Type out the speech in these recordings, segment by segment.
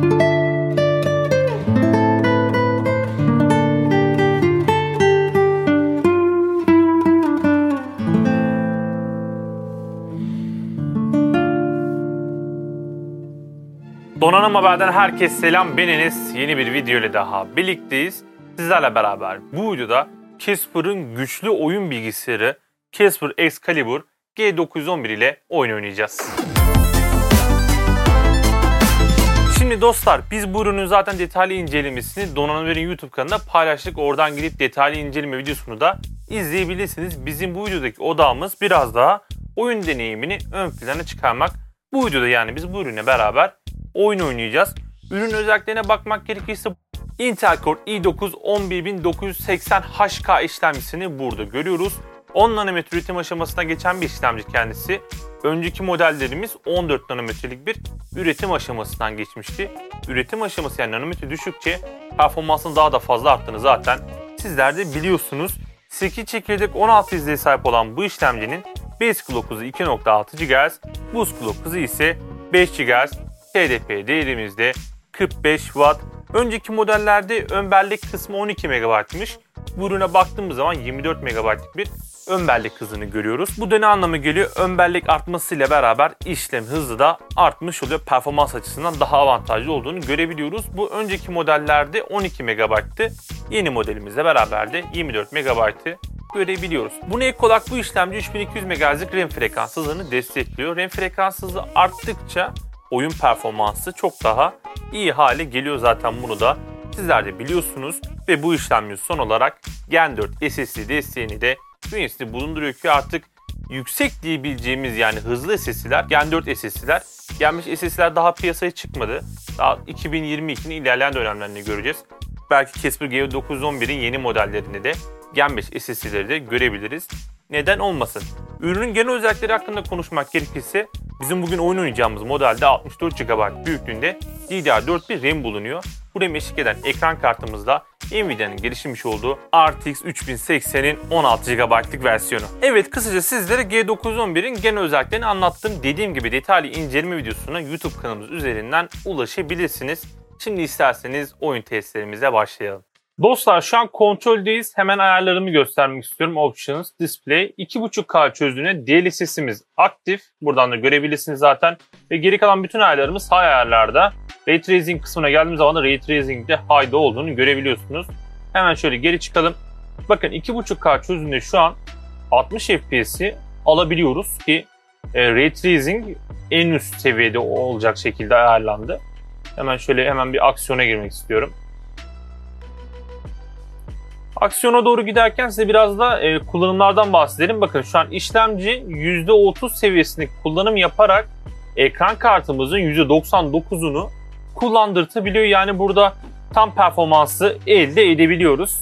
Donanım Haber'den herkese selam, ben Enes. Yeni bir video ile daha birlikteyiz. Sizlerle beraber bu videoda Casper'ın güçlü oyun bilgisayarı Casper Excalibur G911 ile oyun oynayacağız. Şimdi dostlar, biz bu ürünün zaten detaylı incelemesini Donanım Haber'in YouTube kanalına paylaştık. Oradan gidip detaylı inceleme videosunu da izleyebilirsiniz. Bizim bu videodaki odağımız biraz daha oyun deneyimini ön plana çıkarmak. Bu videoda yani biz bu ürüne beraber oyun oynayacağız. Ürün özelliklerine bakmak gerekirse Intel Core i9 11980 HK işlemcisini burada görüyoruz. 10 nanometre üretim aşamasına geçen bir işlemci kendisi. Önceki modellerimiz 14 nanometrelik bir üretim aşamasından geçmişti. Üretim aşaması yani nanometre düşükçe performansın daha da fazla arttığını zaten sizler de biliyorsunuz. 8 çekirdek 16 izleye sahip olan bu işlemcinin base clock hızı 2.6 GHz, boost clock hızı ise 5 GHz. TDP değerimizde 45 Watt. Önceki modellerde ön bellek kısmı 12 MB'mış. Bu ürüne baktığımız zaman 24 MB'lık bir ön bellek hızını görüyoruz. Bu da ne anlama geliyor? Ön bellek artmasıyla beraber işlem hızı da artmış oluyor. Performans açısından daha avantajlı olduğunu görebiliyoruz. Bu önceki modellerde 12 MB'tı. Yeni modelimizle beraber de 24 MB'ı görebiliyoruz. Buna ek olarak bu işlemci 3200 MHz'lik RAM frekans hızını destekliyor. RAM frekans hızı arttıkça oyun performansı çok daha iyi hale geliyor, zaten bunu da sizler de biliyorsunuz. Ve bu işlemci son olarak Gen 4 SSD desteğini de bünyesinde bulunduruyor ki artık yüksek diyebileceğimiz yani hızlı SSD'ler Gen 4 SSD'ler, Gen 5 SSD'ler daha piyasaya çıkmadı. Daha 2022'nin ilerleyen dönemlerini göreceğiz. Belki Casper G911'in yeni modellerinde de Gen 5 SSD'leri de görebiliriz. Neden olmasın? Ürünün genel özellikleri hakkında konuşmak gerekirse bizim bugün oyun oynayacağımız modelde 64 GB büyüklüğünde DDR4 bir RAM bulunuyor. Bu RAM eşlik eden ekran kartımızda Nvidia'nın geliştirmiş olduğu RTX 3080'in 16 GB'lık versiyonu. Evet, kısaca sizlere G911'in genel özelliklerini anlattım. Dediğim gibi detaylı inceleme videosuna YouTube kanalımız üzerinden ulaşabilirsiniz. Şimdi isterseniz oyun testlerimize başlayalım. Dostlar, şu an kontroldeyiz. Hemen ayarlarımı göstermek istiyorum. Options, Display. 2.5K çözünürlüğüne DLSS'imiz aktif. Buradan da görebilirsiniz zaten. Ve geri kalan bütün ayarlarımız high ayarlarda. Ray Tracing kısmına geldiğimiz zaman da Ray Tracing'de high'da olduğunu görebiliyorsunuz. Hemen şöyle geri çıkalım. Bakın 2.5K çözünürlüğü şu an 60 FPS'i alabiliyoruz ki Ray Tracing en üst seviyede olacak şekilde ayarlandı. Hemen bir aksiyona girmek istiyorum. Aksiyona doğru giderken size biraz da kullanımlardan bahsedelim. Bakın şu an işlemci %30 seviyesinde kullanım yaparak ekran kartımızın %99'unu kullandırtabiliyor. Yani burada tam performansı elde edebiliyoruz.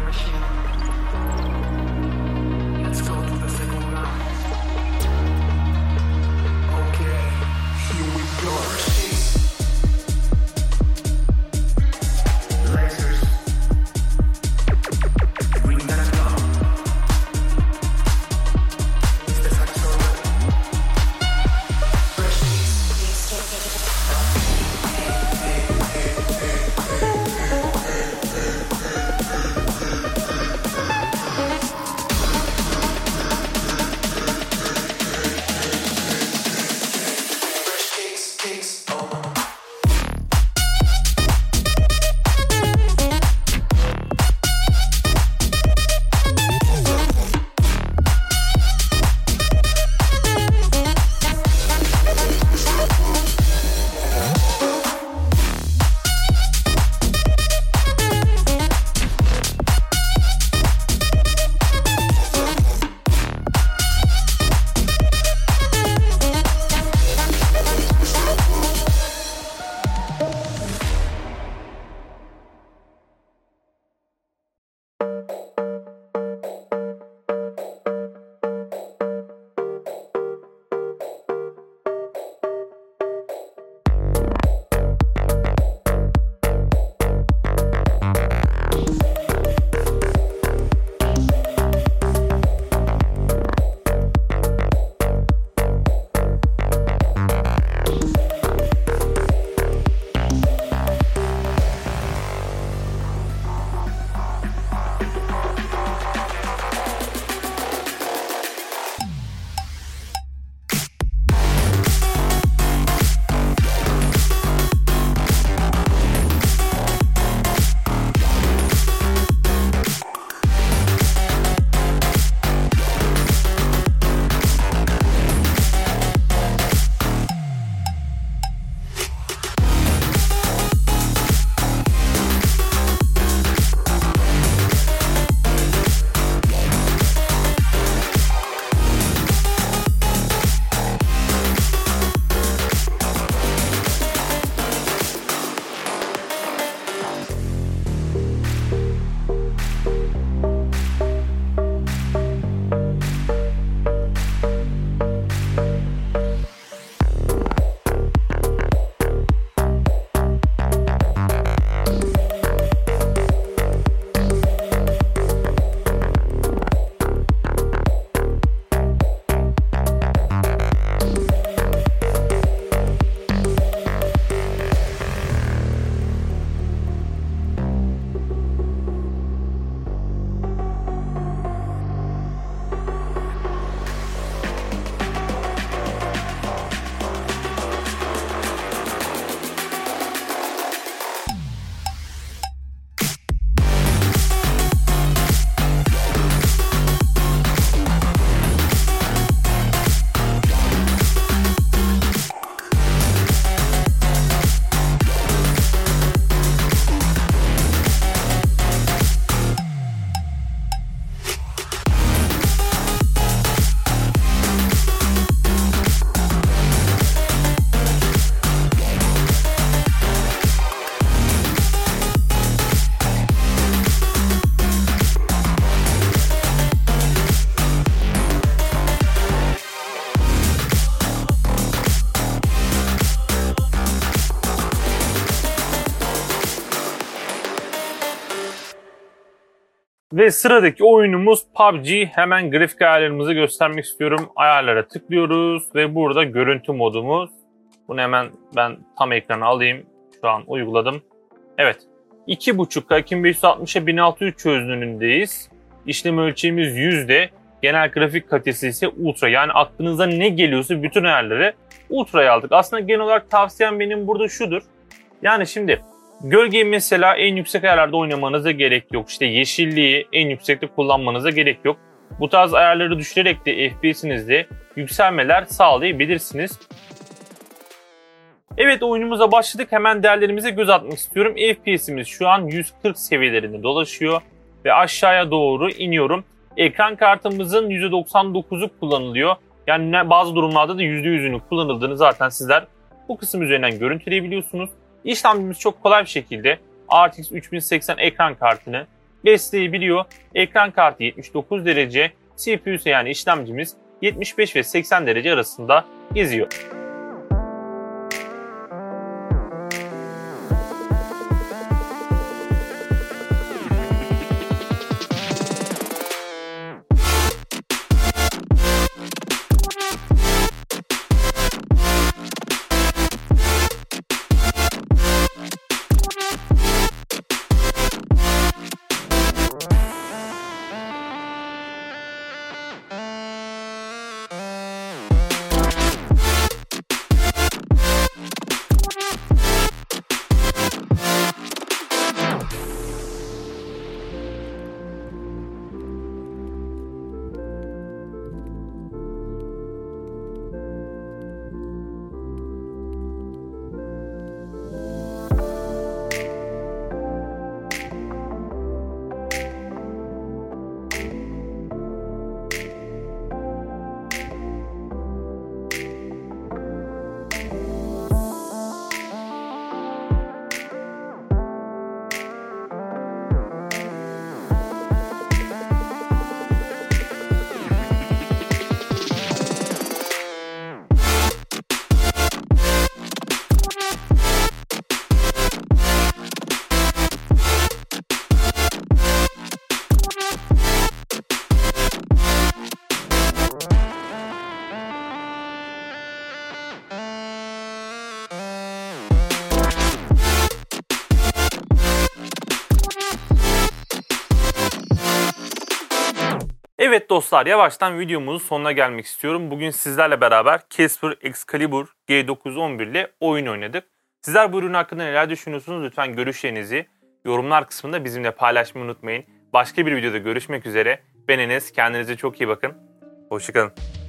Ve sıradaki oyunumuz PUBG. Hemen grafik ayarlarımızı göstermek istiyorum. Ayarlara tıklıyoruz ve burada görüntü modumuz. Bunu hemen ben tam ekrana alayım. Şu an uyguladım. Evet. 2.5K 2560'a 1600 çözünürlüğündeyiz. İşlem ölçeğimiz %. Genel grafik kalitesi ise Ultra. Yani aklınıza ne geliyorsa bütün ayarları Ultra'ya aldık. Aslında genel olarak tavsiyem benim burada şudur. Yani şimdi gölgeyi mesela en yüksek ayarlarda oynamanıza gerek yok. İşte yeşilliği en yüksekte kullanmanıza gerek yok. Bu tarz ayarları düşürerek de FPS'inizde yükselmeler sağlayabilirsiniz. Evet, oyunumuza başladık. Hemen değerlerimize göz atmak istiyorum. FPS'imiz şu an 140 seviyelerinde dolaşıyor ve aşağıya doğru iniyorum. Ekran kartımızın %99'u kullanılıyor. Yani bazı durumlarda da %100'ünü kullanıldığını zaten sizler bu kısım üzerinden görüntüleyebiliyorsunuz. İşlemcimiz çok kolay bir şekilde RTX 3080 ekran kartını Desteği biliyor. Ekran kartı 79 derece, CPU'su yani işlemcimiz 75 ve 80 derece arasında geziyor. Evet dostlar, yavaştan videomuzun sonuna gelmek istiyorum. Bugün sizlerle beraber Casper Excalibur G911 ile oyun oynadık. Sizler bu ürün hakkında neler düşünüyorsunuz? Lütfen görüşlerinizi yorumlar kısmında bizimle paylaşmayı unutmayın. Başka bir videoda görüşmek üzere. Ben Enes. Kendinize çok iyi bakın. Hoşçakalın.